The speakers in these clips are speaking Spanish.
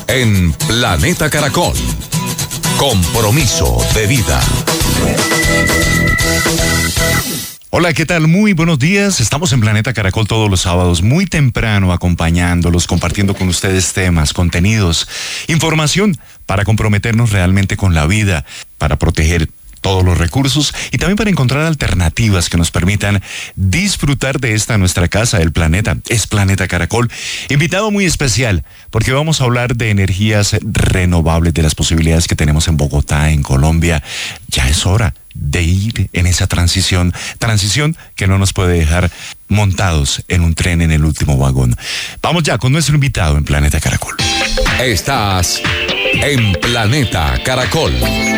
en Planeta Caracol. Compromiso de vida. Hola, ¿qué tal? Muy buenos días. Estamos en Planeta Caracol todos los sábados, muy temprano, acompañándolos, compartiendo con ustedes temas, contenidos, información para comprometernos realmente con la vida, para proteger todos los recursos y también para encontrar alternativas que nos permitan disfrutar de esta nuestra casa, el planeta. Es Planeta Caracol. Invitado muy especial, porque vamos a hablar de energías renovables, de las posibilidades que tenemos en Bogotá, en Colombia. Ya es hora de ir en esa transición que no nos puede dejar montados en un tren en el último vagón. Vamos ya con nuestro invitado en Planeta Caracol. Estás en Planeta Caracol.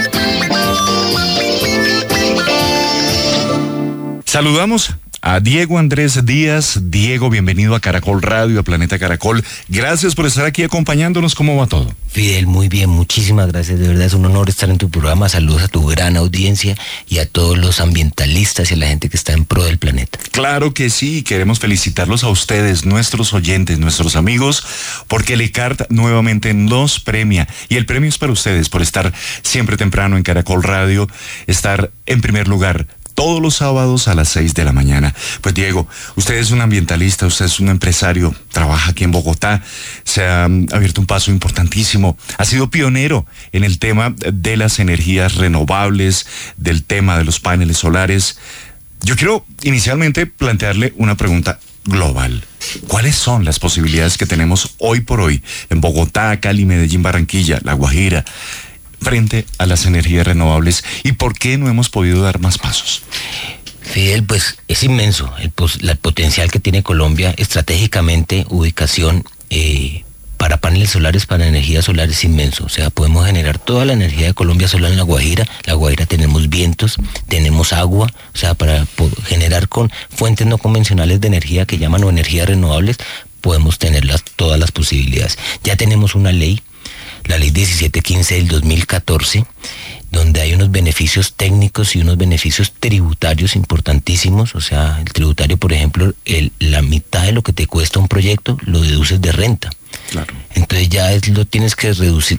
Saludamos a Diego Andrés Díaz. Diego, bienvenido a Caracol Radio, a Planeta Caracol. Gracias por estar aquí acompañándonos. ¿Cómo va todo? Fidel, muy bien, muchísimas gracias. De verdad es un honor estar en tu programa. Saludos a tu gran audiencia y a todos los ambientalistas y a la gente que está en pro del planeta. Claro que sí, queremos felicitarlos a ustedes, nuestros oyentes, nuestros amigos, porque el ECART nuevamente nos premia. Y el premio es para ustedes, por estar siempre temprano en Caracol Radio, estar en primer lugar todos los sábados a las 6 de la mañana. Pues Diego, usted es un ambientalista, usted es un empresario, trabaja aquí en Bogotá, se ha abierto un paso importantísimo, ha sido pionero en el tema de las energías renovables, del tema de los paneles solares. Yo quiero inicialmente plantearle una pregunta global. ¿Cuáles son las posibilidades que tenemos hoy por hoy en Bogotá, Cali, Medellín, Barranquilla, La Guajira, frente a las energías renovables, y por qué no hemos podido dar más pasos? Fidel, pues es inmenso el potencial que tiene Colombia estratégicamente, ubicación para paneles solares, para energía solar es inmenso. O sea, podemos generar toda la energía de Colombia solar en La Guajira. La Guajira tenemos vientos, tenemos agua, o sea, para generar con fuentes no convencionales de energía que llaman o energías renovables, podemos tener todas las posibilidades. Ya tenemos una ley, la ley 1715 del 2014, donde hay unos beneficios técnicos y unos beneficios tributarios importantísimos. O sea, el tributario, por ejemplo, la mitad de lo que te cuesta un proyecto lo deduces de renta. Claro. Entonces ya lo tienes que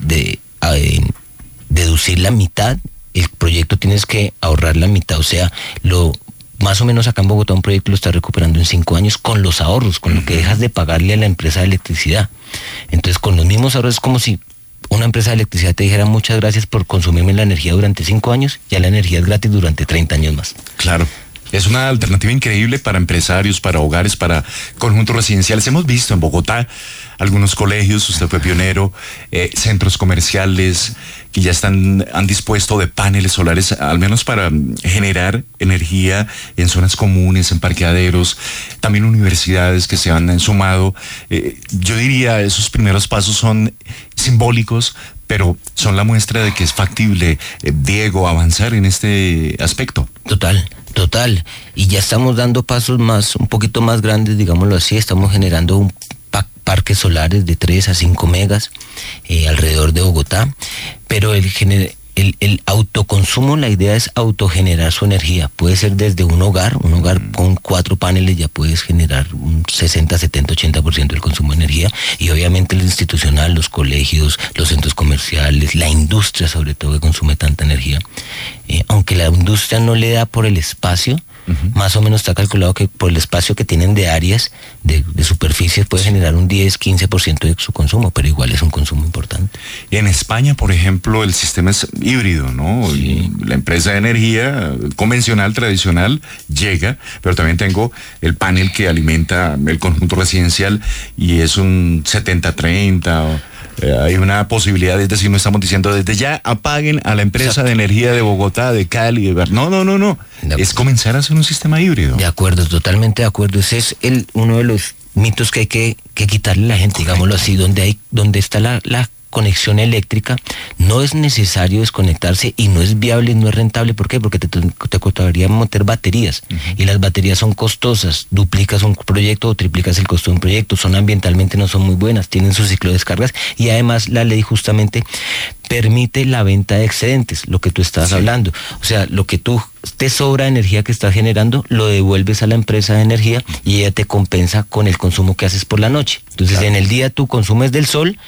deducir la mitad, el proyecto tienes que ahorrar la mitad. O sea, más o menos acá en Bogotá un proyecto lo está recuperando en 5 años con los ahorros, con lo que dejas de pagarle a la empresa de electricidad. Entonces, con los mismos ahorros es como si una empresa de electricidad te dijera: muchas gracias por consumirme la energía durante 5 años, ya la energía es gratis durante 30 años más. Claro. Es una alternativa increíble para empresarios, para hogares, para conjuntos residenciales. Hemos visto en Bogotá algunos colegios, usted fue pionero, centros comerciales que ya han dispuesto de paneles solares, al menos para generar energía en zonas comunes, en parqueaderos, también universidades que se han sumado. Yo diría, esos primeros pasos son simbólicos, pero son la muestra de que es factible, Diego, avanzar en este aspecto. Total, y ya estamos dando pasos un poquito más grandes, digámoslo así. Estamos generando parques solares de 3 a 5 megas alrededor de Bogotá, pero el autoconsumo, la idea es autogenerar su energía. Puede ser desde un hogar con 4 paneles ya puedes generar un 60, 70, 80% del consumo de energía, y obviamente el institucional, los colegios, los centros comerciales, la industria sobre todo que consume tanta energía. Aunque la industria no le da por el espacio, más o menos está calculado que por el espacio que tienen de áreas, de superficie, puede generar un 10-15% de su consumo, pero igual es un consumo importante. En España, por ejemplo, el sistema es híbrido, ¿no? Sí. La empresa de energía convencional, tradicional, llega, pero también tengo el panel que alimenta el conjunto residencial y es un 70-30. Hay una posibilidad, es decir, no estamos diciendo desde ya apaguen a la empresa Exacto. de energía de Bogotá, de Cali, de Bar. No. Es comenzar a hacer un sistema híbrido. De acuerdo, totalmente de acuerdo. Ese es uno de los mitos que hay que quitarle a la gente, digámoslo así, donde está la conexión eléctrica, no es necesario desconectarse y no es viable, no es rentable. ¿Por qué? Porque te costaría meter baterías, y las baterías son costosas. Duplicas un proyecto o triplicas el costo de un proyecto, ambientalmente no son muy buenas, tienen su ciclo de descargas, y además la ley justamente permite la venta de excedentes, lo que tú estabas hablando. O sea, lo que tú te sobra de energía que estás generando, lo devuelves a la empresa de energía y ella te compensa con el consumo que haces por la noche. Entonces, en el día tú consumes del sol,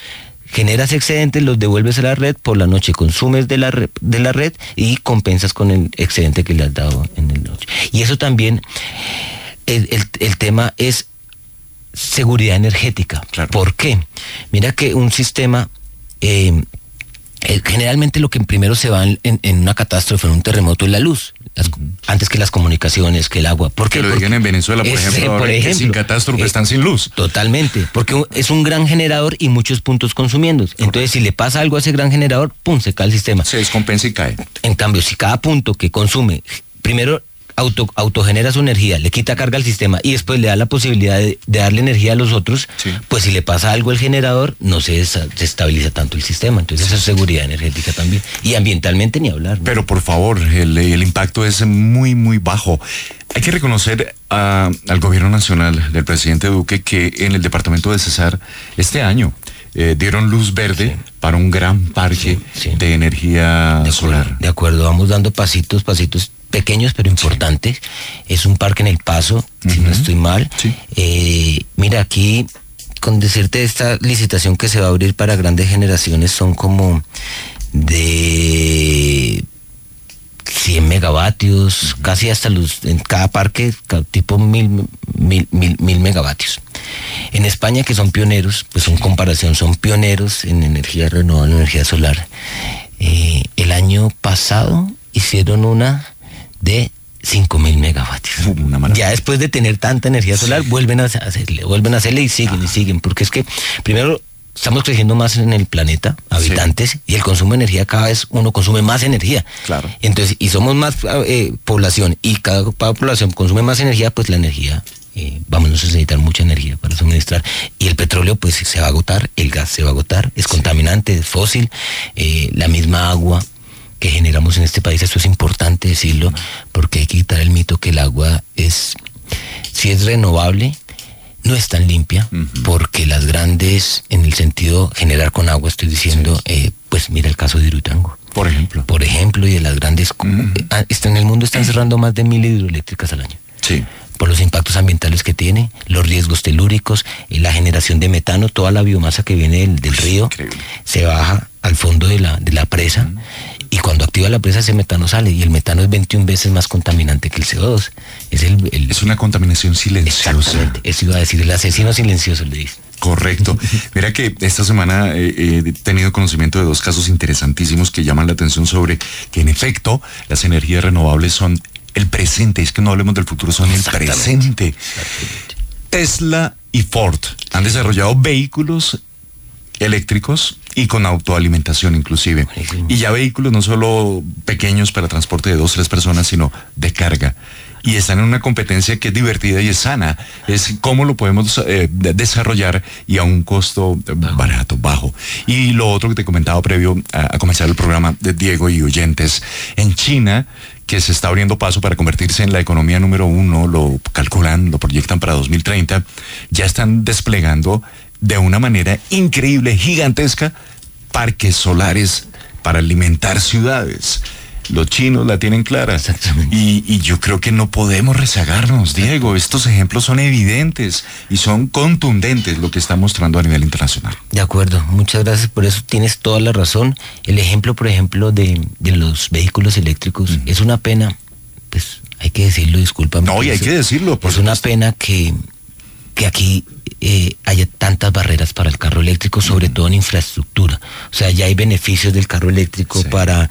generas excedentes, los devuelves a la red, por la noche consumes de la red y compensas con el excedente que le has dado en la noche. Y eso también, el tema es seguridad energética. Claro. ¿Por qué? Mira que un sistema, generalmente lo que primero se va en una catástrofe, en un terremoto, es la luz. Antes que las comunicaciones, que el agua. ¿Por qué? Que lo digan en Venezuela, por ejemplo, ahora que sin catástrofe están sin luz. Totalmente, porque es un gran generador y muchos puntos consumiendo. Entonces, si le pasa algo a ese gran generador, ¡pum!, se cae el sistema. Se descompensa y cae. En cambio, si cada punto que consume, primero autogenera su energía, le quita carga al sistema y después le da la posibilidad de darle energía a los otros, sí, pues si le pasa algo al generador, no se estabiliza tanto el sistema. Entonces eso es seguridad energética también. Y ambientalmente ni hablar, ¿no? Pero por favor, el impacto es muy, muy bajo. Hay que reconocer al gobierno nacional del presidente Duque que en el departamento de Cesar este año dieron luz verde, sí, para un gran parque, sí, de energía solar. De acuerdo, vamos dando pasitos pequeños pero importantes. Sí. Es un parque en El Paso, si no estoy mal. Sí. Mira, aquí, con decirte, esta licitación que se va a abrir para grandes generaciones son como de 100 megavatios, casi hasta en cada parque, tipo 1000 megavatios. En España, que son pioneros, pues en comparación son pioneros en energía renovable, energía solar. El año pasado hicieron una de 5000 megavatios. Ya después de tener tanta energía solar, sí, vuelven a hacerle y siguen, porque es que primero estamos creciendo más en el planeta, habitantes, sí, y el consumo de energía, cada vez uno consume más energía. Claro. Entonces, y somos más población, y cada población consume más energía, pues la energía, vamos a necesitar mucha energía para suministrar. Y el petróleo, pues se va a agotar, el gas se va a agotar, es contaminante, es fósil, la misma agua que generamos en este país. Eso es importante decirlo, porque hay que quitar el mito que el agua si es renovable, no es tan limpia, porque las grandes, en el sentido generar con agua, estoy diciendo, sí, pues mira el caso de Hidroituango. Por ejemplo, y de las grandes, en el mundo están cerrando más de 1000 hidroeléctricas al año. Sí. Por los impactos ambientales que tiene, los riesgos telúricos, la generación de metano, toda la biomasa que viene del río, increíble, se baja al fondo de la presa, y cuando activa la presa ese metano sale, y el metano es 21 veces más contaminante que el CO2. Es una contaminación silenciosa. Exactamente, eso iba a decir, el asesino silencioso, le dice. Correcto. Mira que esta semana he tenido conocimiento de 2 casos interesantísimos que llaman la atención sobre que en efecto las energías renovables son el presente, es que no hablemos del futuro, son el presente. Tesla y Ford han desarrollado vehículos eléctricos y con autoalimentación inclusive. Buenísimo. Y ya vehículos no solo pequeños para transporte de 2-3 personas, sino de carga. Y están en una competencia que es divertida y es sana. Es cómo lo podemos desarrollar y a un costo barato, bajo. Y lo otro que te comentaba previo a comenzar el programa de Diego y oyentes, en China, que se está abriendo paso para convertirse en la economía número 1, lo calculan, lo proyectan para 2030, ya están desplegando de una manera increíble, gigantesca, parques solares para alimentar ciudades. Los chinos la tienen clara. Exactamente. Y yo creo que no podemos rezagarnos, Diego. Estos ejemplos son evidentes y son contundentes lo que está mostrando a nivel internacional. De acuerdo, muchas gracias por eso, tienes toda la razón. El ejemplo, por ejemplo, de los vehículos eléctricos, es una pena, pues hay que decirlo, discúlpame. No, y hay que decirlo. Es una pena que aquí haya tantas barreras para el carro eléctrico, sobre todo en infraestructura. O sea, ya hay beneficios del carro eléctrico, sí, para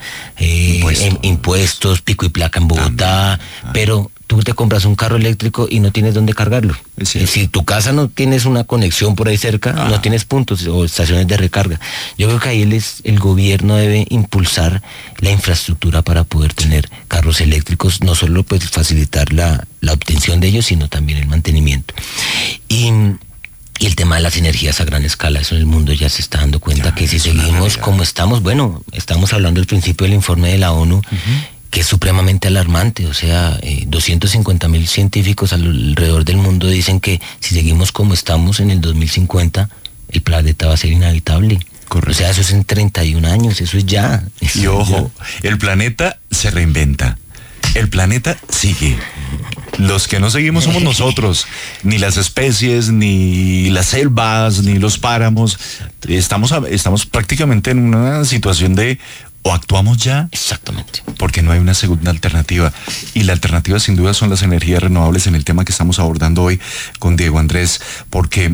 impuestos, pico y placa en Bogotá, pero tú te compras un carro eléctrico y no tienes dónde cargarlo. Si tu casa no tienes una conexión por ahí cerca, no tienes puntos o estaciones de recarga. Yo creo que ahí el gobierno debe impulsar la infraestructura para poder tener carros eléctricos, no solo pues facilitar la obtención de ellos, sino también el mantenimiento. Y el tema de las energías a gran escala, eso en el mundo ya se está dando cuenta que si seguimos como estamos, bueno, estamos hablando del principio del informe de la ONU, que es supremamente alarmante. O sea, 250.000 científicos alrededor del mundo dicen que si seguimos como estamos en el 2050, el planeta va a ser inhabitable. Correcto. O sea, eso es en 31 años, eso es ya. Y ojo, el planeta se reinventa, el planeta sigue. Los que no seguimos somos nosotros, ni las especies, ni las selvas, ni los páramos. Estamos prácticamente en una situación de o actuamos ya. Exactamente. Porque no hay una segunda alternativa. Y la alternativa sin duda son las energías renovables en el tema que estamos abordando hoy con Diego Andrés, porque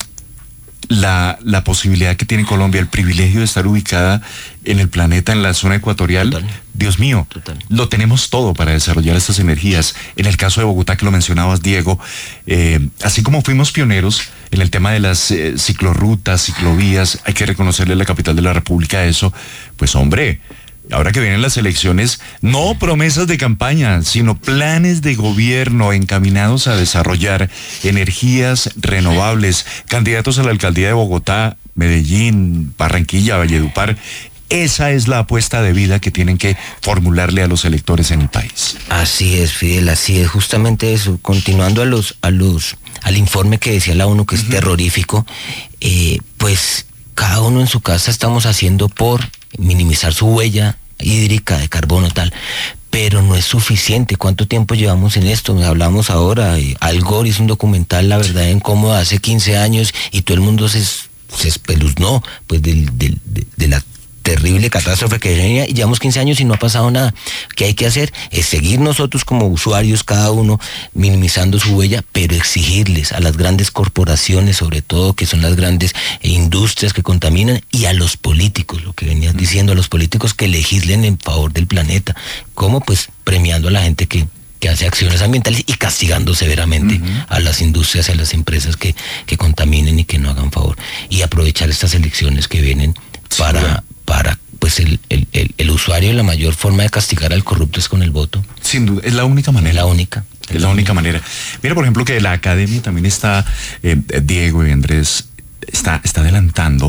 la posibilidad que tiene Colombia, el privilegio de estar ubicada en el planeta, en la zona ecuatorial, total. Dios mío, total. Lo tenemos todo para desarrollar estas energías. En el caso de Bogotá, que lo mencionabas, Diego, así como fuimos pioneros en el tema de las ciclorrutas, ciclovías, hay que reconocerle a la capital de la República eso, pues hombre, ahora que vienen las elecciones, no promesas de campaña, sino planes de gobierno encaminados a desarrollar energías renovables. Candidatos a la alcaldía de Bogotá, Medellín, Barranquilla, Valledupar. Esa es la apuesta de vida que tienen que formularle a los electores en el país. Así es, Fidel, así es, justamente eso. Continuando al informe que decía la ONU, que es terrorífico, pues cada uno en su casa estamos haciendo por minimizar su huella hídrica de carbono tal, pero no es suficiente. ¿Cuánto tiempo llevamos en esto? Hablamos ahora, Al Gore hizo un documental, La Verdad Incómoda, hace 15 años, y todo el mundo se espeluznó pues de la terrible catástrofe que venía, y llevamos 15 años y no ha pasado nada. ¿Qué hay que hacer? Es seguir nosotros como usuarios, cada uno minimizando su huella, pero exigirles a las grandes corporaciones, sobre todo, que son las grandes industrias que contaminan, y a los políticos, lo que venías diciendo, a los políticos que legislen en favor del planeta. ¿Cómo? Pues premiando a la gente que hace acciones ambientales y castigando severamente a las industrias y a las empresas que contaminen y que no hagan favor. Y aprovechar estas elecciones que vienen para pues el usuario, la mayor forma de castigar al corrupto es con el voto. Sin duda, es la única manera. Es la única manera. Mira, por ejemplo, que la academia también está, Diego y Andrés, está adelantando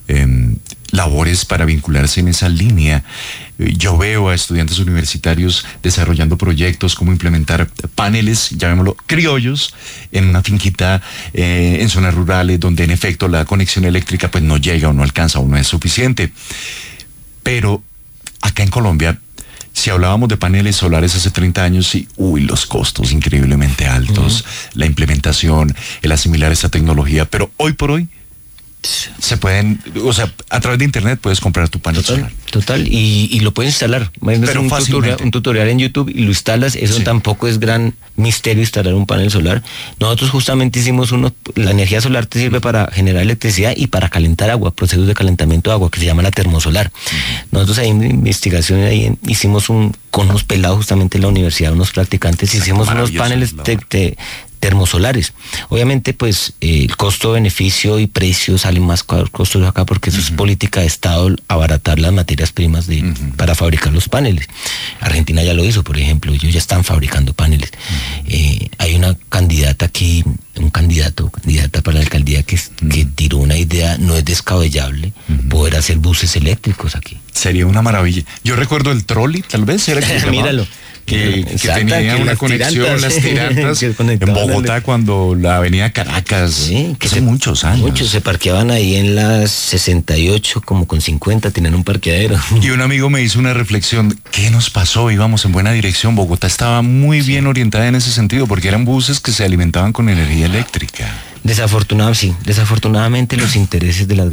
labores para vincularse en esa línea. Yo veo a estudiantes universitarios desarrollando proyectos, como implementar paneles, llamémoslo criollos, en una finquita en zonas rurales, donde en efecto la conexión eléctrica pues no llega o no alcanza o no es suficiente. Pero acá en Colombia, si hablábamos de paneles solares hace 30 años, sí, los costos increíblemente altos, la implementación, el asimilar esta tecnología, pero hoy por hoy se pueden, o sea, a través de internet puedes comprar tu panel solar. Total, y lo puedes instalar. Pero un tutorial en YouTube y lo instalas. Eso tampoco es gran misterio, instalar un panel solar. Nosotros justamente hicimos la energía solar te sirve para generar electricidad y para calentar agua, procesos de calentamiento de agua, que se llama la termosolar. Nosotros ahí en investigación hicimos con unos pelados justamente en la universidad, unos practicantes, hicimos unos paneles termosolares. Obviamente, pues, el costo-beneficio y precio salen más costosos acá, porque eso es política de Estado, abaratar las materias primas para fabricar los paneles. Argentina ya lo hizo, por ejemplo, ellos ya están fabricando paneles. Hay una candidata aquí, candidata para la alcaldía que tiró una idea, no es descabellable, poder hacer buses eléctricos aquí. Sería una maravilla. Yo recuerdo el trolley, tal vez, era que míralo. Que tenía una conexión, las tirantas, en Bogotá, cuando la avenida Caracas, hace muchos años. Muchos se parqueaban ahí en las 68, como con 50, tenían un parqueadero. Y un amigo me hizo una reflexión, ¿qué nos pasó? Íbamos en buena dirección, Bogotá estaba muy bien orientada en ese sentido, porque eran buses que se alimentaban con energía eléctrica. Desafortunadamente los intereses de los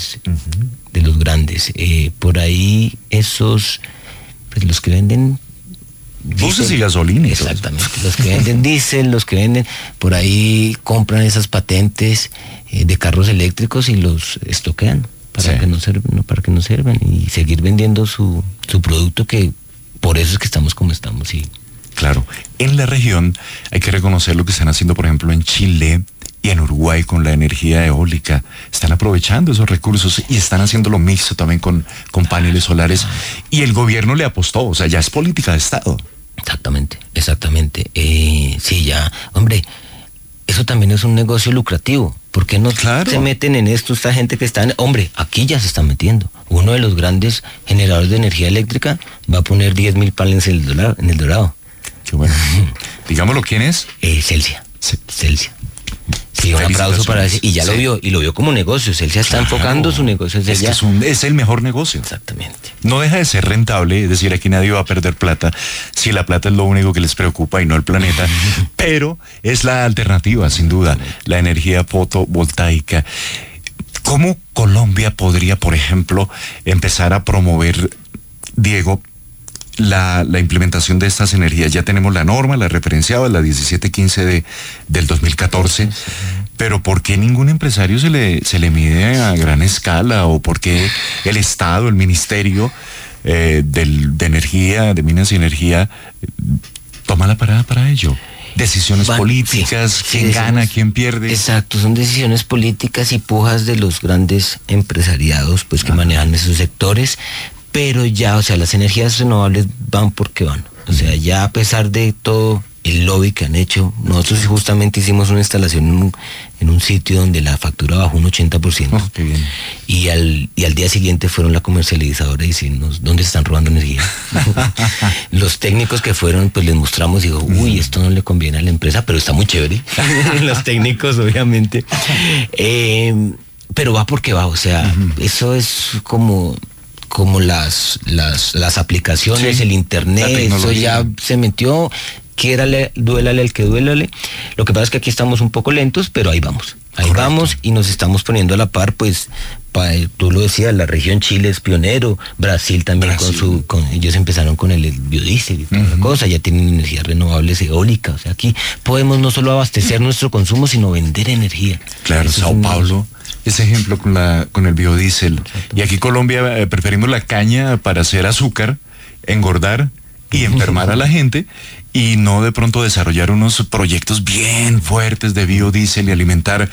grandes, por ahí esos, pues los que venden buses y gasolina. Exactamente, los que venden diésel, los que venden, por ahí compran esas patentes de carros eléctricos y los estoquean para que no sirvan y seguir vendiendo su producto, que por eso es que estamos como estamos. Claro, en la región hay que reconocer lo que están haciendo, por ejemplo, en Chile y en Uruguay con la energía eólica. Están aprovechando esos recursos y están haciendo lo mixto también con paneles solares, y el gobierno le apostó, o sea, ya es política de Estado. Exactamente. Sí, ya, hombre, eso también es un negocio lucrativo. ¿Por qué no se meten en esto esta gente que está hombre, aquí ya se están metiendo? Uno de los grandes generadores de energía eléctrica va a poner 10,000 paneles en el Dorado. Qué bueno. Digámoslo, ¿quién es? Celsia. Sí, un aplauso para él. Y ya lo vio, y lo vio como negocios. Él ya está enfocando su negocio. Es el mejor negocio. Exactamente. No deja de ser rentable, es decir, aquí nadie va a perder plata si la plata es lo único que les preocupa y no el planeta, pero es la alternativa, sin duda, la energía fotovoltaica. ¿Cómo Colombia podría, por ejemplo, empezar a promover, Diego, la implementación de estas energías? Ya tenemos la norma, la referenciaba, la 1715 del 2014, pero ¿por qué ningún empresario se le mide a gran escala? ¿O por qué el Estado, el Ministerio de Energía, de Minas y Energía, toma la parada para ello? Decisiones políticas, quién gana, quién pierde. Exacto, son decisiones políticas y pujas de los grandes empresariados pues que manejan esos sectores, pero ya, o sea, las energías renovables van porque van. O sea, ya a pesar de todo el lobby que han hecho, nosotros justamente hicimos una instalación en un sitio donde la factura bajó un 80%. Oh, qué bien. Y al día siguiente fueron la comercializadora y decirnos dónde se están robando energía. Los técnicos que fueron, pues les mostramos y digo, uy, esto no le conviene a la empresa, pero está muy chévere. Los técnicos, obviamente. Pero va porque va, o sea, eso es como las aplicaciones, el internet, eso ya se metió. Duélale al que duélale. Lo que pasa es que aquí estamos un poco lentos, pero ahí vamos. Vamos y nos estamos poniendo a la par, pues, tú lo decías, la región Chile es pionero, Brasil también ellos empezaron con el biodiesel y toda la cosa, ya tienen energías renovables eólicas, o sea, aquí podemos no solo abastecer nuestro consumo, sino vender energía. Claro, Sao Paulo, ese ejemplo con el biodiesel. Y aquí Colombia preferimos la caña para hacer azúcar, engordar y enfermar a la gente, y no de pronto desarrollar unos proyectos bien fuertes de biodiesel y alimentar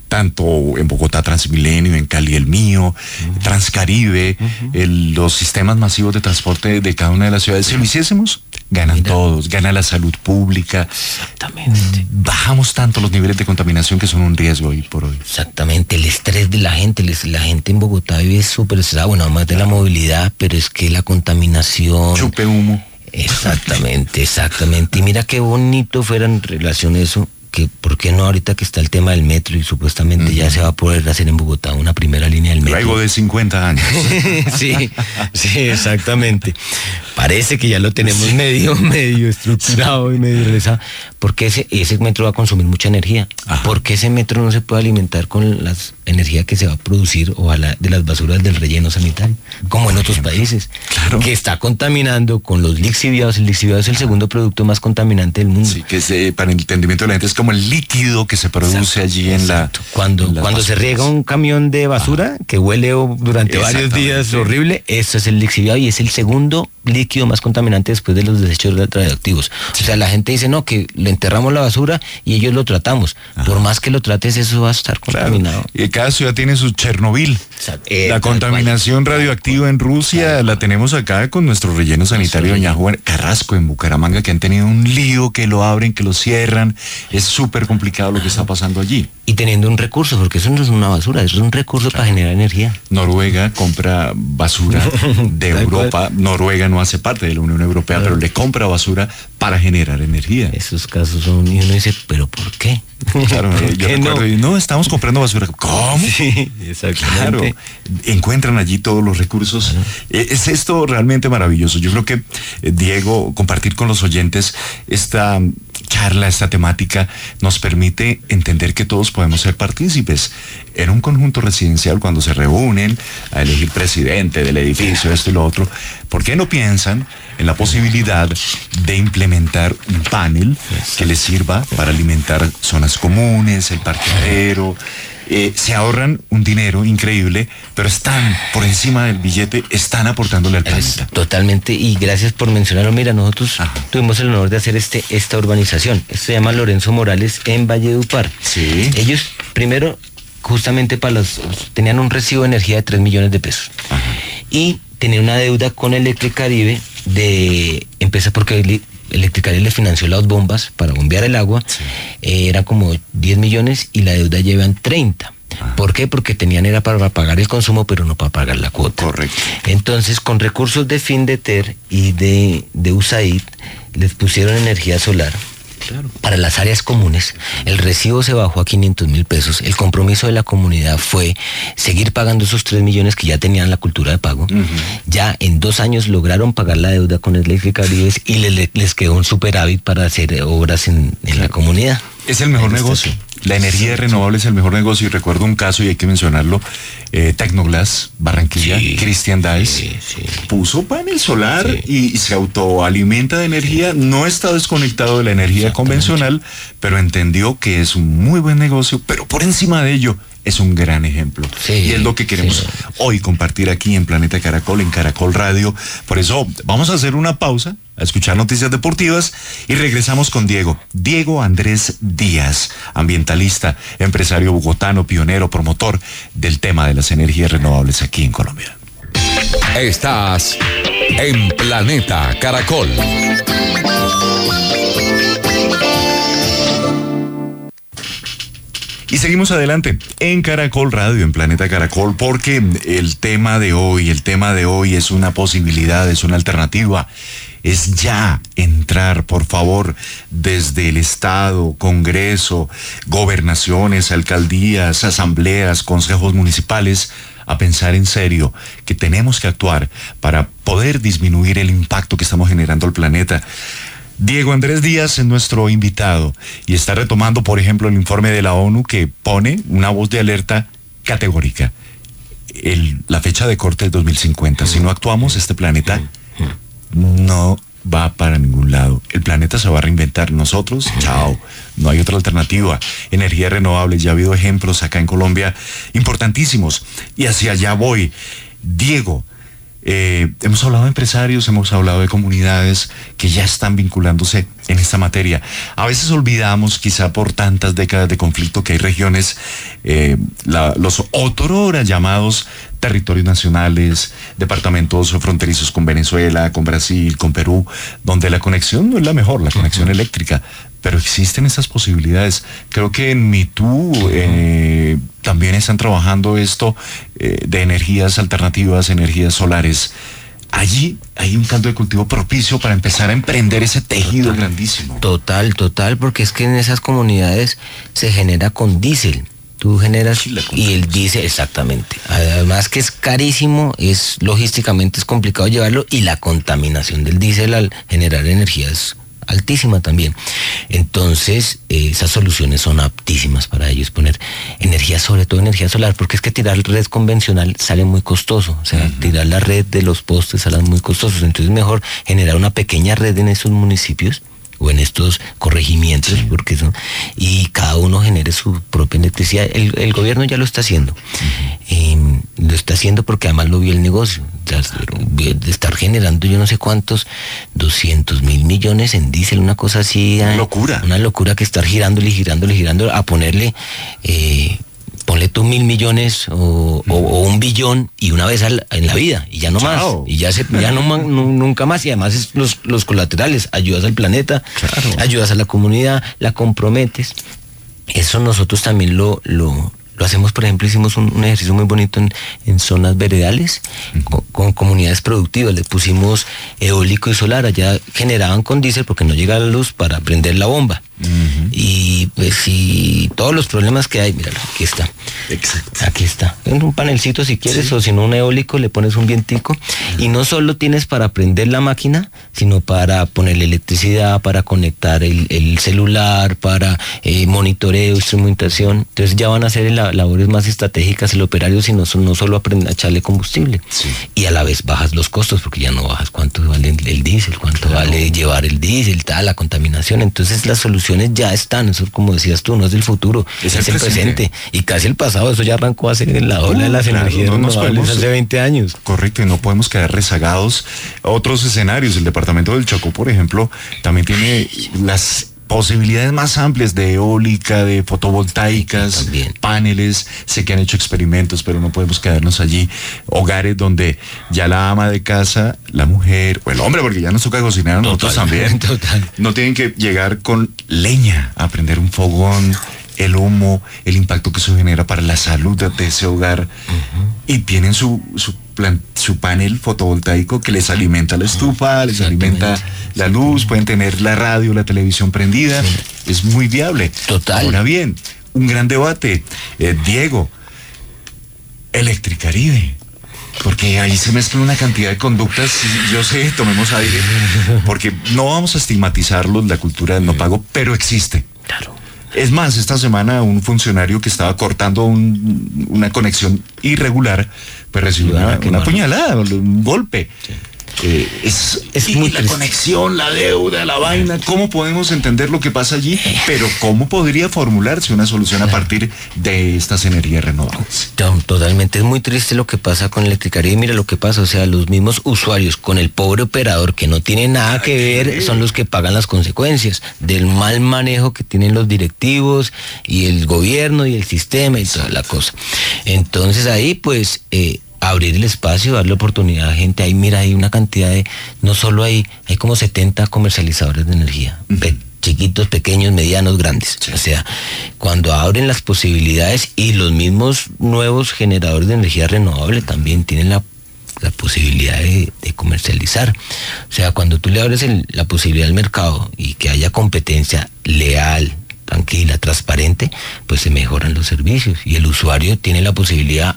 tanto en Bogotá Transmilenio, en Cali el mío, Transcaribe, los sistemas masivos de transporte de cada una de las ciudades. Si lo hiciésemos, ganan todos, gana la salud pública. Exactamente. Bajamos tanto los niveles de contaminación que son un riesgo hoy por hoy. Exactamente, el estrés de la gente, la gente en Bogotá vive súper estresada, bueno, además de la movilidad, pero es que la contaminación... Chupe humo. Exactamente. Y mira qué bonito fuera en relación a eso, que por qué no ahorita que está el tema del metro y supuestamente ya se va a poder hacer en Bogotá una primera línea del metro. Luego de 50 años. sí, exactamente. Parece que ya lo tenemos medio estructurado y medio realizado, porque ese metro va a consumir mucha energía. Porque ese metro no se puede alimentar con la energía que se va a producir de las basuras del relleno sanitario, como en otros países, que está contaminando con los lixiviados. El lixiviado es el segundo producto más contaminante del mundo. Sí, que para el entendimiento de la gente es como el líquido que se produce allí en la... Cuando se riega un camión de basura que huele durante varios días horrible, eso es el lixiviado y es el segundo líquido más contaminante después de los desechos radioactivos. O sea, la gente dice, no, que le enterramos la basura y ellos lo tratamos. Por más que lo trates, eso va a estar contaminado. Y cada ciudad tiene su Chernobyl. La contaminación radioactiva en Rusia la tenemos acá con nuestro relleno sanitario Doña Juan Carrasco en Bucaramanga, que han tenido un lío, que lo abren, que lo cierran. Es súper complicado lo que está pasando allí. Y teniendo un recurso, porque eso no es una basura, eso es un recurso para generar energía. Noruega compra basura de Europa. Noruega no hace parte de la Unión Europea, pero le compra basura para generar energía. Esos casos son, y uno dice, ¿pero por qué? Claro, yo recuerdo, no, estamos comprando basura. ¿Cómo? Sí, exactamente. Claro, encuentran allí todos los recursos. Es esto realmente maravilloso. Yo creo que, Diego, compartir con los oyentes esta charla, esta temática, nos permite entender que todos podemos ser partícipes. En un conjunto residencial, cuando se reúnen a elegir presidente del edificio, esto y lo otro, ¿por qué no piensan en la posibilidad de implementar un panel que les sirva para alimentar zonas comunes, el parqueadero? Se ahorran un dinero increíble, pero están por encima del billete, están aportándole al planeta. Totalmente, y gracias por mencionarlo. Mira, nosotros tuvimos el honor de hacer esta urbanización. Esto se llama Lorenzo Morales en Valledupar. Sí. Ellos, primero, justamente tenían un recibo de energía de 3 millones de pesos. Y tenían una deuda con Electricaribe porque Electricaribe le financió las bombas para bombear el agua, era como 10 millones y la deuda llevan 30. ¿Por qué? Porque era para pagar el consumo, pero no para pagar la cuota. Correcto. Entonces, con recursos de Findeter y de USAID, les pusieron energía solar Claro. Para las áreas comunes, el recibo se bajó a 500.000 pesos. El compromiso de la comunidad fue seguir pagando esos 3 millones que ya tenían la cultura de pago. Ya en 2 años lograron pagar la deuda con Electricaribes y les quedó un superávit para hacer obras en la comunidad. Es el mejor negocio. La energía renovable es el mejor negocio. Y recuerdo un caso, y hay que mencionarlo, Tecnoglass, Barranquilla, Cristian Daes, puso panel solar y se autoalimenta de energía. No está desconectado de la energía convencional, pero entendió que es un muy buen negocio, pero por encima de ello es un gran ejemplo. Y es lo que queremos hoy compartir aquí en Planeta Caracol, en Caracol Radio. Por eso vamos a hacer una pausa, a escuchar noticias deportivas y regresamos con Diego Andrés Díaz, ambientalista, empresario bogotano, pionero, promotor del tema de las energías renovables aquí en Colombia. Estás en Planeta Caracol. Y seguimos adelante en Caracol Radio, en Planeta Caracol, porque el tema de hoy es una posibilidad, es una alternativa. Es ya entrar, por favor, desde el Estado, Congreso, gobernaciones, alcaldías, asambleas, consejos municipales, a pensar en serio que tenemos que actuar para poder disminuir el impacto que estamos generando al planeta. Diego Andrés Díaz es nuestro invitado y está retomando, por ejemplo, el informe de la ONU que pone una voz de alerta categórica. La fecha de corte es 2050. Si no actuamos, este planeta no va para ningún lado. El planeta se va a reinventar. Nosotros, chao. No hay otra alternativa. Energías renovables, ya ha habido ejemplos acá en Colombia importantísimos. Y hacia allá voy. Diego, hemos hablado de empresarios, hemos hablado de comunidades que ya están vinculándose en esta materia. A veces olvidamos, quizá por tantas décadas de conflicto, que hay regiones, los otrora llamados territorios nacionales, departamentos fronterizos con Venezuela, con Brasil, con Perú, donde la conexión no es la mejor, la conexión eléctrica, pero existen esas posibilidades. Creo que en MeToo también están trabajando esto de energías alternativas, energías solares. Allí hay un caldo de cultivo propicio para empezar a emprender ese tejido grandísimo. Total, porque es que en esas comunidades se genera con diésel. Tú generas y el diésel, exactamente. Además que es carísimo, logísticamente es complicado llevarlo, y la contaminación del diésel al generar energía es altísima también. Entonces, esas soluciones son aptísimas para ellos, poner energía, sobre todo energía solar, porque es que tirar red convencional sale muy costoso, o sea, tirar la red de los postes sale muy costosos. Entonces es mejor generar una pequeña red en esos municipios o en estos corregimientos, porque y cada uno genere su propia electricidad. El gobierno ya lo está haciendo. Lo está haciendo porque además lo vio el negocio. De estar generando yo no sé cuántos, 200.000 millones en diésel, una cosa así. Una locura que estar girándole, a ponerle... ponle tú 1.000 millones o 1 billón y una vez en la vida, y ya no más, y ya nunca más. Y además los colaterales, ayudas al planeta, ayudas a la comunidad, la comprometes. Eso nosotros también lo hacemos. Por ejemplo, hicimos un ejercicio muy bonito en zonas veredales con comunidades productivas. Le pusimos eólico y solar. Allá generaban con diésel porque no llega la luz para prender la bomba. Y pues si todos los problemas que hay, míralo, aquí está. Exacto. Aquí está. En un panelcito si quieres, o si no un eólico, le pones un vientico. Y no solo tienes para prender la máquina, sino para ponerle electricidad, para conectar el celular, para monitoreo, instrumentación. Entonces ya van a hacer labores más estratégicas el operario, sino no solo aprender a echarle combustible. Y a la vez bajas los costos, porque ya no bajas cuánto vale el diésel, cuánto vale llevar el diésel, la contaminación. Entonces las soluciones ya están. Eso, como decías tú, no es del futuro, es el presente. Y casi el pasado. Eso ya arrancó a ser en la ola de las energías renovables hace 20 años. Correcto, y no podemos quedar rezagados. Otros escenarios, el departamento del Chocó, por ejemplo, también tiene las posibilidades más amplias de eólica, de fotovoltaicas, paneles. Sé que han hecho experimentos, pero no podemos quedarnos allí. Hogares donde ya la ama de casa, la mujer o el hombre, porque ya nos toca cocinar a nosotros también, no tienen que llegar con leña a prender un fogón el humo, el impacto que eso genera para la salud de ese hogar. Y tienen su panel fotovoltaico que les alimenta la estufa, les alimenta la luz, pueden tener la radio, la televisión prendida. Sí. Es muy viable. Total. Ahora bien, un gran debate. Diego, Electricaribe. Porque ahí se mezclan una cantidad de conductas. Yo sé, tomemos aire, porque no vamos a estigmatizarlos, la cultura del no pago, pero existe. Claro. Es más, esta semana un funcionario que estaba cortando una conexión irregular, pues recibió una puñalada, un golpe. Sí. Es muy la conexión, la deuda, la vaina. ¿Cómo podemos entender lo que pasa allí? Pero ¿cómo podría formularse una solución a partir de estas energías renovables? Totalmente, es muy triste lo que pasa con Electricaribe. Mira lo que pasa, o sea, los mismos usuarios con el pobre operador que no tiene nada que ver son los que pagan las consecuencias del mal manejo que tienen los directivos y el gobierno y el sistema y toda la cosa. Entonces ahí pues abrir el espacio, darle oportunidad a gente. Ahí mira, hay una cantidad de, no solo hay como 70 comercializadores de energía, chiquitos, pequeños, medianos, grandes. Sí. O sea, cuando abren las posibilidades, y los mismos nuevos generadores de energía renovable también tienen la posibilidad de comercializar. O sea, cuando tú le abres la posibilidad al mercado y que haya competencia leal, tranquila, transparente, pues se mejoran los servicios y el usuario tiene la posibilidad,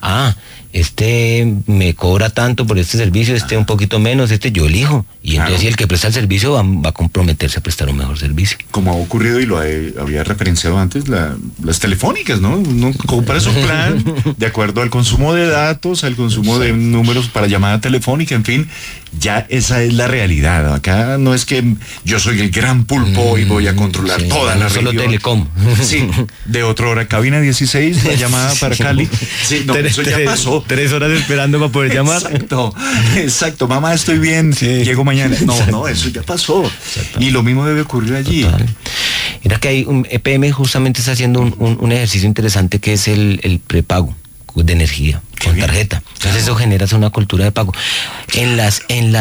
me cobra tanto por este servicio, un poquito menos, yo elijo. Y entonces si el que presta el servicio va a comprometerse a prestar un mejor servicio. Como ha ocurrido y lo había referenciado antes, las telefónicas, ¿no? Uno compra su plan de acuerdo al consumo de datos, al consumo de números para llamada telefónica, en fin, ya esa es la realidad. Acá no es que yo soy el gran pulpo y voy a controlar toda la región. Solo Telecom. Sí, de otra hora, cabina 16, la llamada para Cali. Sí, no, eso ya pasó. 3 horas esperando para poder llamar. Exacto, mamá, estoy bien, llego mañana. No, eso ya pasó. Y lo mismo debe ocurrir allí. Total. Mira que hay EPM justamente está haciendo un ejercicio interesante que es el prepago de energía con tarjeta. Entonces eso genera una cultura de pago. En las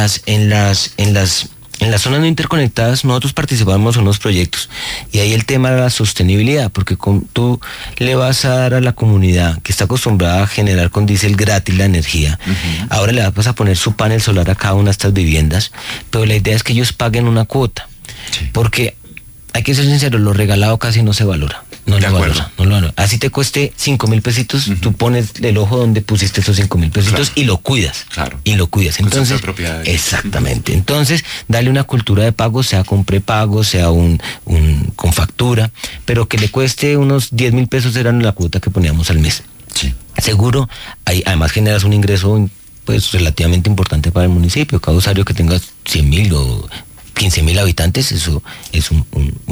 zonas no interconectadas nosotros participamos en unos proyectos y ahí el tema de la sostenibilidad, porque tú le vas a dar a la comunidad que está acostumbrada a generar con diésel gratis la energía, ahora le vas a poner su panel solar a cada una de estas viviendas, pero la idea es que ellos paguen una cuota, porque hay que ser sinceros, lo regalado casi no se valora. No lo valora. Así te cueste 5,000 pesitos, tú pones el ojo donde pusiste esos 5,000 pesitos y lo cuidas. Claro. Y lo cuidas. Entonces, exactamente. Entonces, dale una cultura de pago, sea con prepago, sea con factura, pero que le cueste unos 10,000 pesos era la cuota que poníamos al mes. Sí. Seguro, además generas un ingreso pues relativamente importante para el municipio. Cada usuario que tenga 100,000 o 15,000 habitantes, eso es un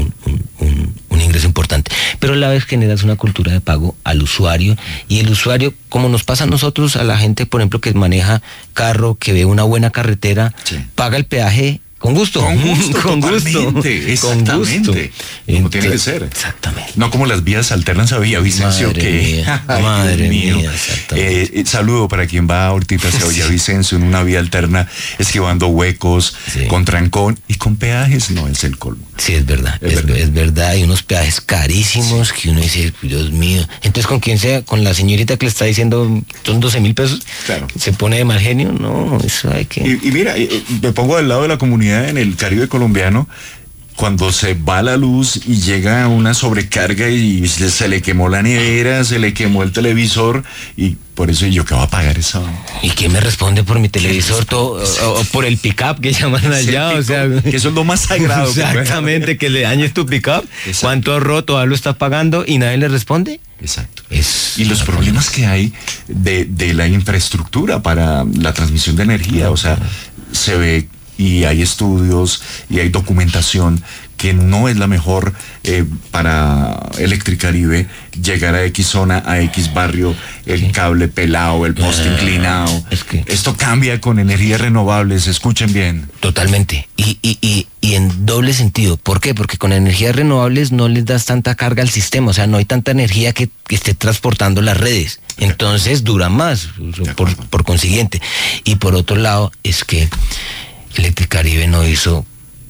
ingreso importante. Pero a la vez generas una cultura de pago al usuario, y el usuario, como nos pasa a nosotros, a la gente, por ejemplo, que maneja carro, que ve una buena carretera, paga el peaje con gusto. Con gusto. Exactamente. Como tiene que ser. Exactamente. No como las vías alternas a Villavicencio. Madre mía. Saludo para quien va ahorita hacia Villavicencio en una vía alterna, esquivando huecos, con trancón y con peajes. No es el colmo. Sí, es verdad. Es verdad. Hay unos peajes carísimos que uno dice, Dios mío. Entonces, con quien sea, con la señorita que le está diciendo son 12,000 pesos, claro, se pone de mal genio. No, eso hay que. Y mira, me pongo del lado de la comunidad en el Caribe colombiano, cuando se va la luz y llega una sobrecarga y se le quemó la nevera, se le quemó el televisor, y por eso yo que voy a pagar eso. ¿Y quién me responde por mi televisor? O por el pick-up que llaman allá, o sea, que eso es lo más sagrado. Exactamente, que le dañes tu pick-up. ¿Cuánto roto lo está pagando y nadie le responde? Exacto. Y los problemas que hay de la infraestructura para la transmisión de energía, o sea, se ve y hay estudios y hay documentación que no es la mejor para Electricaribe llegar a X zona, a X barrio, el cable pelado, el poste inclinado. Esto cambia con energías renovables, escuchen bien. Totalmente. Y en doble sentido. ¿Por qué? Porque con energías renovables no les das tanta carga al sistema, o sea, no hay tanta energía que esté transportando las redes. Entonces dura más, por consiguiente. Y por otro lado, es que Electricaribe no hizo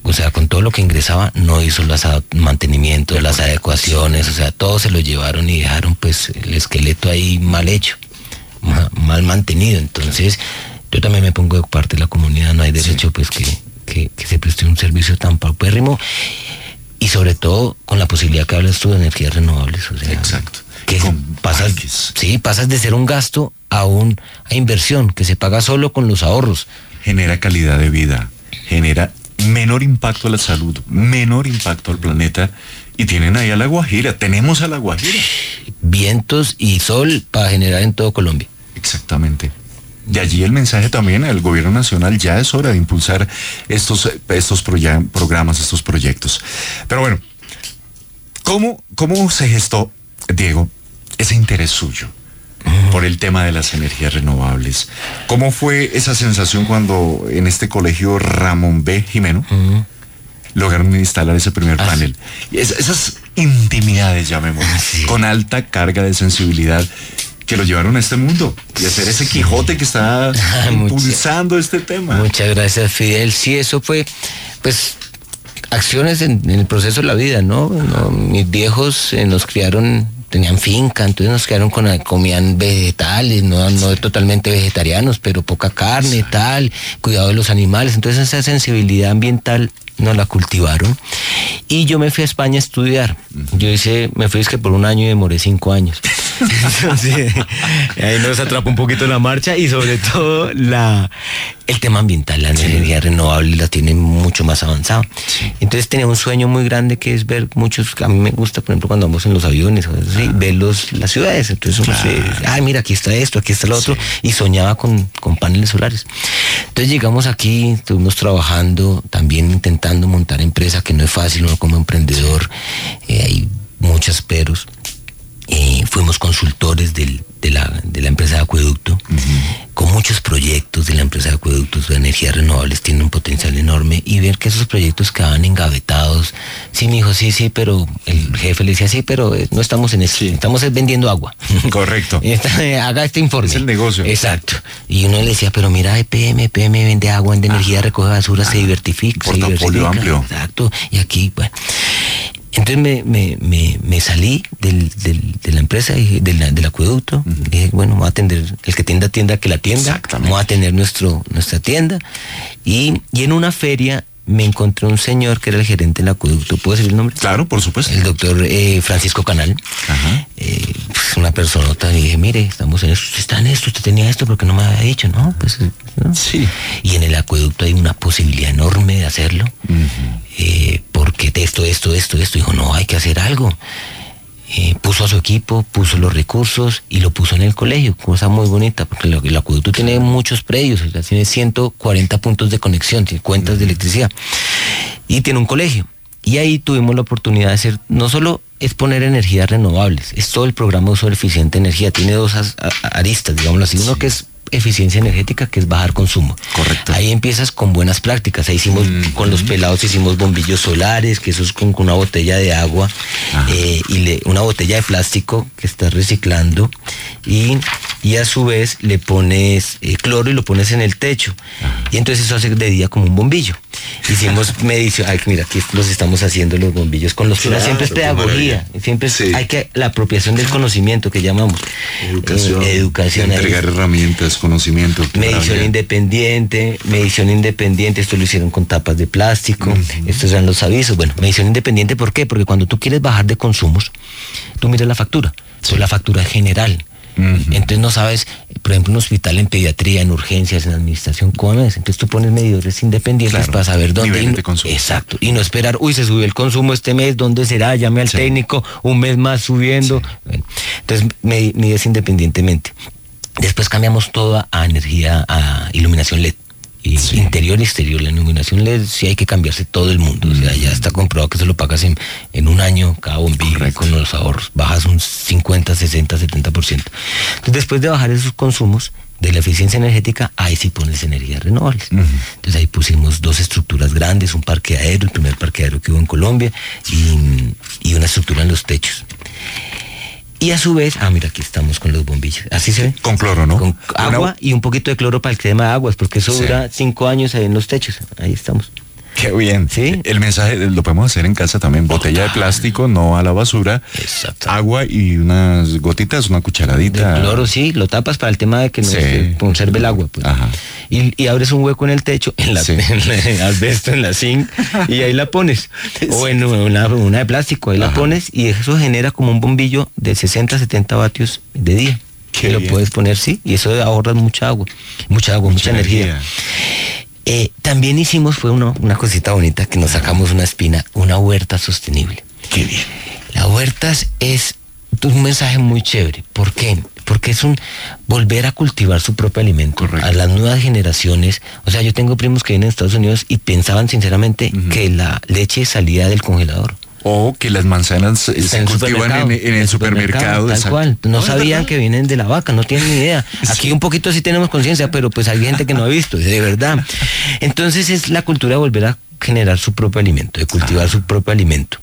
o sea, con todo lo que ingresaba, no hizo los mantenimientos, las adecuaciones, o sea, todo se lo llevaron y dejaron pues el esqueleto ahí mal hecho, mal mantenido. Entonces, yo también me pongo de parte de la comunidad, no hay derecho pues que se preste un servicio tan paupérrimo, y sobre todo con la posibilidad que hablas tú de energías renovables, o sea, exacto. Que pasas de ser un gasto a inversión, que se paga solo con los ahorros. Genera calidad de vida, genera menor impacto a la salud, menor impacto al planeta, y tienen ahí a La Guajira, tenemos a La Guajira. Vientos y sol para generar en todo Colombia. Exactamente. De allí el mensaje también al gobierno nacional: ya es hora de impulsar estos programas, estos proyectos. Pero bueno, ¿cómo se gestó, Diego, ese interés suyo por el tema de las energías renovables? ¿Cómo fue esa sensación cuando en este colegio Ramón B. Jimeno lograron instalar ese primer panel? Esas intimidades, llamémoslas, con alta carga de sensibilidad, que lo llevaron a este mundo y a ser ese Quijote que está impulsando este tema. Muchas gracias, Fidel. Sí, eso fue, pues, acciones en el proceso de la vida, ¿no? Mis viejos nos criaron, tenían finca, entonces nos criaron comían vegetales, no totalmente vegetarianos, pero poca carne, tal, cuidado de los animales. Entonces esa sensibilidad ambiental nos la cultivaron. Y yo me fui a España a estudiar. Me fui por un año y demoré 5 años. Entonces, ahí nos atrapó un poquito la marcha, y sobre todo el tema ambiental, la energía renovable la tiene mucho más avanzado. Entonces tenía un sueño muy grande, que es ver a mí me gusta, por ejemplo, cuando vamos en los aviones, ver las ciudades. Entonces uno mira, aquí está esto, aquí está lo otro, y soñaba con paneles solares. Entonces llegamos aquí, estuvimos trabajando, también intentando montar empresa, que no es fácil, uno como emprendedor, hay muchos peros. Fuimos consultores de la empresa de acueducto, con muchos proyectos de la empresa de acueductos de energías renovables, tienen un potencial enorme, y ver que esos proyectos quedaban engavetados. Sí, mi hijo, sí, pero el jefe le decía, sí, pero no estamos en eso, estamos vendiendo agua. Correcto. Haga este informe. Es el negocio. Exacto. Y uno le decía, pero mira, EPM vende agua, vende energía, recoge basura, se diversifica. Portafolio amplio. Exacto. Y aquí, bueno. Entonces me salí de la empresa, del acueducto. Dije, bueno, voy a atender, el que tienda, que la tienda. Vamos a tener nuestra tienda. Y en una feria me encontré un señor que era el gerente del acueducto. ¿Puedo decir el nombre? Claro, por supuesto. El doctor Francisco Canal. Pues una personota. Y dije, mire, estamos en esto, usted está en esto, usted tenía esto, porque no me había dicho, ¿no? Pues, ¿no? Sí. Y en el acueducto hay una posibilidad enorme de hacerlo. Porque esto. Dijo, no, hay que hacer algo. Puso a su equipo, puso los recursos y lo puso en el colegio, cosa muy bonita, porque el acueducto tiene muchos predios, o sea, tiene 140 puntos de conexión, tiene cuentas de electricidad, y tiene un colegio. Y ahí tuvimos la oportunidad de hacer, no solo es poner energías renovables, es todo el programa de uso eficiente de energía, tiene dos aristas, digámoslo así, uno que es eficiencia energética, que es bajar consumo. Correcto. Ahí empiezas con buenas prácticas. Ahí hicimos, con los pelados hicimos bombillos solares, que eso es con una botella de agua, una botella de plástico que estás reciclando, y a su vez le pones cloro y lo pones en el techo. Y entonces eso hace de día como un bombillo. Hicimos medición, mira, aquí los estamos haciendo los bombillos con los pelados. Siempre es pedagogía, siempre hay que la apropiación del conocimiento, que llamamos educación. Entregar herramientas, conocimiento. Medición independiente, esto lo hicieron con tapas de plástico, estos eran los avisos. Bueno, medición independiente, ¿por qué? Porque cuando tú quieres bajar de consumos, tú miras la factura, la factura es general. Entonces no sabes, por ejemplo, un hospital en pediatría, en urgencias, en administración, ¿cómo es? Entonces tú pones medidores independientes para saber dónde. De consumo. Exacto. Y no esperar, se subió el consumo este mes, ¿dónde será? Llame al técnico, un mes más subiendo. Bueno, entonces mides independientemente. Después cambiamos todo a energía, a iluminación LED. Interior y exterior. La iluminación LED sí hay que cambiarse todo el mundo. O sea, ya está comprobado que eso lo pagas en un año cada bombillo. Correcto. Con los ahorros. Bajas un 50, 60, 70%. Entonces, después de bajar esos consumos de la eficiencia energética, ahí sí pones energías renovables. Entonces ahí pusimos 2 estructuras grandes, un parqueadero, el primer parqueadero que hubo en Colombia, y una estructura en los techos. Y a su vez, mira, aquí estamos con los bombillos. Así se ve. Con cloro, ¿no? Con agua y un poquito de cloro para el tema de aguas, porque eso dura 5 años ahí en los techos. Ahí estamos. Qué bien. ¿Sí? El mensaje lo podemos hacer en casa también. Botella de plástico, no a la basura. Exacto. Agua y unas gotitas, una cucharadita. De cloro, sí, lo tapas para el tema de que no Sí. se conserve el agua. Pues. Ajá. Y abres un hueco en el techo, en la, Sí. en la asbesto, en la zinc, y ahí la pones. O en una de plástico, ahí la Ajá. pones, y eso genera como un bombillo de 60, 70 vatios de día. Qué Y lo bien. puedes poner, sí, y eso ahorra mucha agua, mucha energía. También hicimos, fue una cosita bonita, que nos sacamos una espina, una huerta sostenible. Qué bien. La huertas es un mensaje muy chévere. ¿Por qué? Porque es un volver a cultivar su propio alimento. Correcto. A las nuevas generaciones. O sea, yo tengo primos que vienen de Estados Unidos y pensaban sinceramente que la leche salía del congelador. O que las manzanas se En cultivan en el supermercado. Tal exacto. cual. No es sabían verdad. que vienen de la vaca, no tienen ni idea. Aquí un poquito sí tenemos conciencia, pero pues hay gente que no ha visto, de verdad. Entonces es la cultura de volver a generar su propio alimento, de cultivar su propio alimento.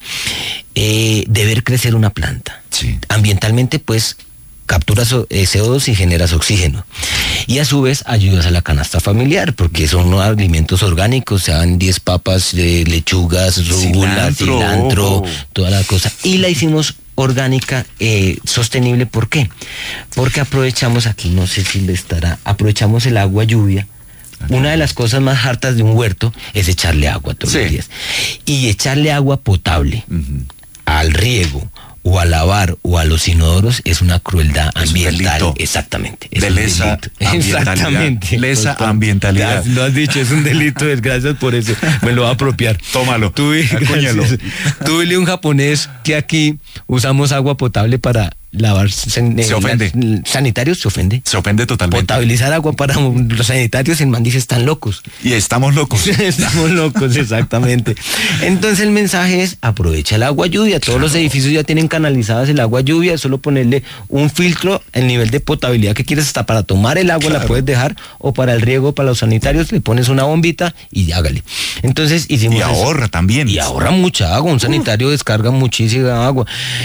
De ver crecer una planta. Sí. Ambientalmente, pues, capturas CO2 y generas oxígeno. Y a su vez ayudas a la canasta familiar, porque son unos alimentos orgánicos, sean 10 papas, lechugas, rúgula, cilantro, ojo. toda la cosa. Y la hicimos orgánica, sostenible. ¿Por qué? Porque aprovechamos, aquí no sé si le estará, aprovechamos el agua lluvia. Una de las cosas más hartas de un huerto es echarle agua todos los días. Y echarle agua potable al riego o a lavar o a los inodoros es una crueldad Es un ambiental. delito. Exactamente. De lesa ambientalidad. Exactamente. Lesa ambientalidad. Lo has dicho, es un delito, gracias por eso. Me lo va a apropiar. Tómalo, acúñalo. Tú dile a un japonés que aquí usamos agua potable para lavar Se ofende. sanitarios, se ofende. Se ofende totalmente. Potabilizar agua para los sanitarios, el man dice, están locos. Y estamos locos. Estamos locos, exactamente. Entonces el mensaje es, aprovecha el agua lluvia. Todos los edificios ya tienen canalizadas el agua lluvia, solo ponerle un filtro, el nivel de potabilidad que quieres, hasta para tomar el agua la puedes dejar, o para el riego, para los sanitarios, le pones una bombita y hágale. Entonces hicimos Y eso. ahorra también. Y ahorra mucha agua, un sanitario descarga muchísima agua.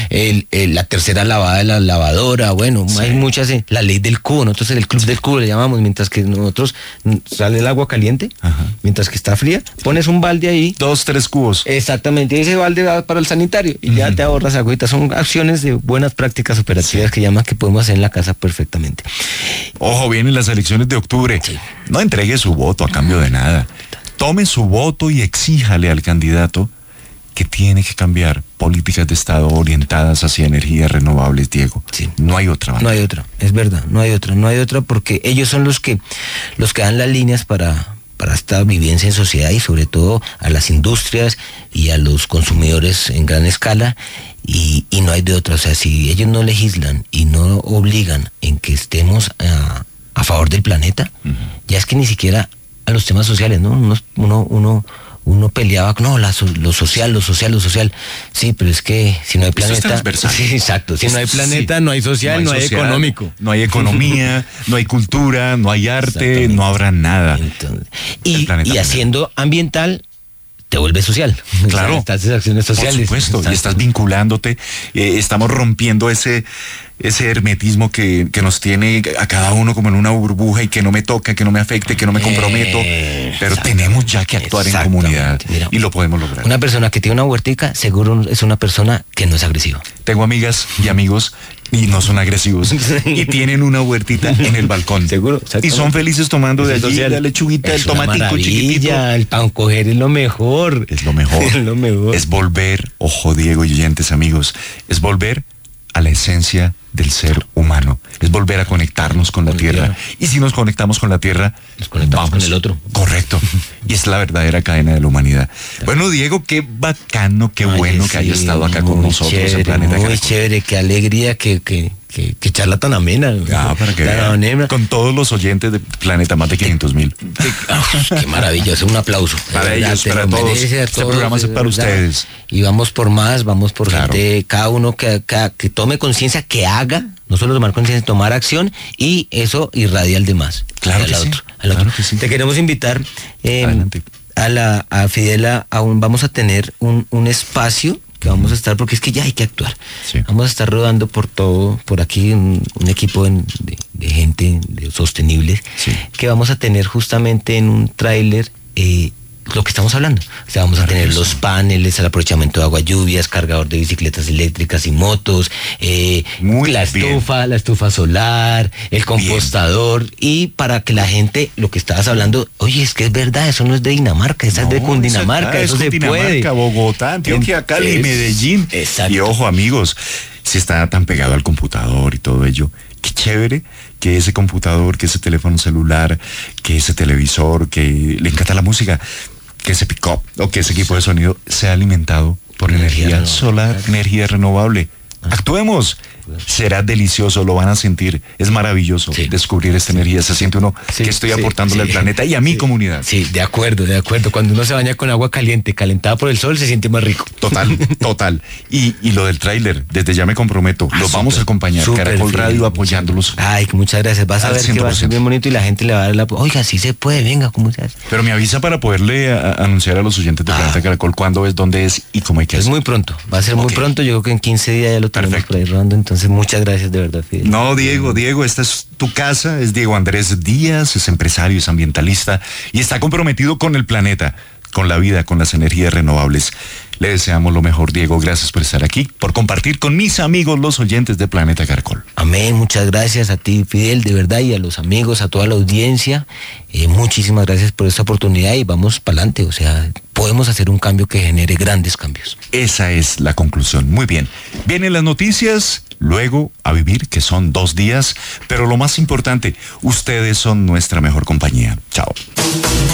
La tercera lavada de la lavadora, bueno, hay muchas, la ley del cubo, nosotros el club del cubo le llamamos, mientras que nosotros sale el agua caliente, mientras que está fría, pones un balde ahí. 2, 3 cubos. Exactamente, y ese balde va para el sanitario y ya te ahorras agüita. Son acciones de buenas prácticas operativas que llaman que podemos hacer en la casa perfectamente. Ojo, vienen las elecciones de octubre. Sí. No entregue su voto a cambio de nada. Tome su voto y exíjale al candidato que tiene que cambiar políticas de Estado orientadas hacia energías renovables, Diego. Sí. No hay otra. No hay otra, es verdad, no hay otra porque ellos son los que dan las líneas para esta vivencia en sociedad, y sobre todo a las industrias y a los consumidores en gran escala, y no hay de otra. O sea, si ellos no legislan y no obligan en que estemos a favor del planeta, ya es que ni siquiera a los temas sociales, ¿no? Uno peleaba, no, lo social. Sí, pero es que si no hay Esto es planeta... transversal. Sí, exacto. Si no hay planeta, Sí. no hay social, no hay económico. No hay economía, no hay cultura, no hay arte, Exactamente. no habrá nada. Entonces, El y planeta haciendo ambiental, te vuelves social. Claro. O sea, estás en acciones sociales. Por supuesto, Exacto. y estás vinculándote, estamos rompiendo ese hermetismo que nos tiene a cada uno como en una burbuja, y que no me toca, que no me afecte, que no me comprometo, pero tenemos ya que actuar en comunidad, Mira, y lo podemos lograr. Una persona que tiene una huertica seguro es una persona que no es agresiva. Tengo amigas y amigos y no son agresivos y tienen una huertita en el balcón. Seguro, Y exactamente. son felices tomando de Es allí social. la lechuguita, Es el una tomatico chiquitito. maravilla, el pan coger es lo mejor. Es lo mejor. Es lo mejor. Es volver, ojo Diego y oyentes amigos, es volver a la esencia del ser humano. Es volver a conectarnos con la Con la tierra. tierra. Y si nos conectamos con la tierra, Nos conectamos con el otro. Correcto. Y es la verdadera cadena de la humanidad. Bueno, Diego, qué bacano, qué Ay, bueno que haya sí, estado acá con muy nosotros chévere, en Planeta muy Caracol. chévere, qué alegría, qué charla tan amena. Para que Tan vean. amena. Con todos los oyentes de Planeta, más de 500,000. Qué maravilloso, un aplauso. Para De verdad, ellos, te para lo todos. merece a Este todos, programa es de para verdad. ustedes. Y vamos por más, vamos por Claro. gente, cada uno que tome conciencia, que haga, no solo tomar conciencia, tomar acción, y eso irradia al demás. Claro al que sí, otro, al claro otro. que sí. Te queremos invitar Adelante. a Fidela, vamos a tener un espacio que vamos a estar, porque es que ya hay que actuar. Sí. Vamos a estar rodando por aquí un equipo de gente sostenible, Sí. que vamos a tener justamente en un tráiler lo que estamos hablando. O sea, vamos a tener los paneles, el aprovechamiento de agua lluvias, cargador de bicicletas eléctricas y motos, la estufa solar, el compostador, y para que la gente, lo que estabas hablando, oye, es que es verdad, eso no es de Dinamarca, esa es de Cundinamarca, eso se puede. Bogotá, Antioquia, Cali, Medellín. Exacto. Y ojo, amigos, si está tan pegado al computador y todo ello, qué chévere que ese computador, que ese teléfono celular, que ese televisor, que le encanta la música, que ese pick-up o que ese equipo de sonido sea alimentado por energía solar, energía renovable. Actuemos. Será delicioso, lo van a sentir. Es maravilloso descubrir esta energía. Se siente uno que estoy aportándole al planeta y a mi comunidad. Sí, de acuerdo. Cuando uno se baña con agua caliente, calentada por el sol, se siente más rico. Total. Y lo del tráiler, desde ya me comprometo, los vamos a acompañar. Caracol Radio apoyándolos. Ay, muchas gracias. Vas a ver 100%. Que va a ser bien bonito y la gente le va a dar oiga, sí se puede, venga, ¿cómo se hace? Pero me avisa para poderle anunciar a los oyentes de Planeta Caracol cuándo es, dónde es y cómo hay que hacer. Es muy pronto, va a ser muy pronto. Yo creo que en 15 días ya lo tenemos por ahí rodando. Entonces, muchas gracias de verdad, Fidel. No, Diego, esta es tu casa, es Diego Andrés Díaz, es empresario, es ambientalista y está comprometido con el planeta, con la vida, con las energías renovables. Le deseamos lo mejor, Diego, gracias por estar aquí, por compartir con mis amigos, los oyentes de Planeta Caracol. Amén, muchas gracias a ti, Fidel, de verdad, y a los amigos, a toda la audiencia. Muchísimas gracias por esta oportunidad y vamos para adelante, o sea, podemos hacer un cambio que genere grandes cambios. Esa es la conclusión, muy bien. Vienen las noticias, luego a vivir, que son 2 días, pero lo más importante, ustedes son nuestra mejor compañía. Chao.